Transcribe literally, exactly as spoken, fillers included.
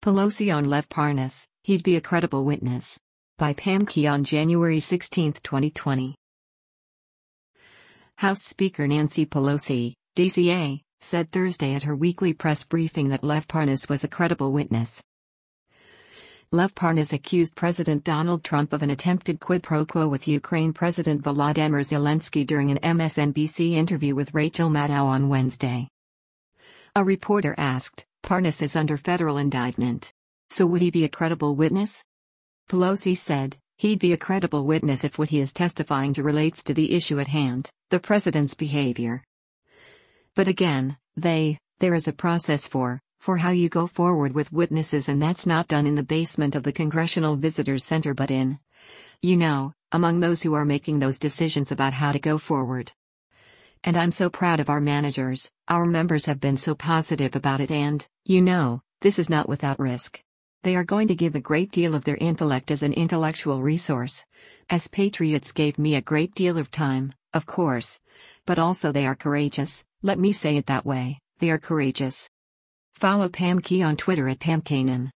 Pelosi on Lev Parnas, he'd be a credible witness. By Pam Key on January sixteenth, twenty twenty. House Speaker Nancy Pelosi, D C A, said Thursday at her weekly press briefing that Lev Parnas was a credible witness. Lev Parnas accused President Donald Trump of an attempted quid pro quo with Ukraine President Volodymyr Zelensky during an M S N B C interview with Rachel Maddow on Wednesday. A reporter asked, "Parnas is under federal indictment. So would he be a credible witness?" Pelosi said, "He'd be a credible witness if what he is testifying to relates to the issue at hand, the president's behavior. But again, they, there is a process for, for how you go forward with witnesses, and that's not done in the basement of the Congressional Visitors Center but in, you know, among those who are making those decisions about how to go forward. And I'm so proud of our managers, our members have been so positive about it, and, you know, this is not without risk. They are going to give a great deal of their intellect as an intellectual resource. As patriots gave me a great deal of time, of course. But also they are courageous, let me say it that way, they are courageous." Follow Pam Key on Twitter at Pam Kanan.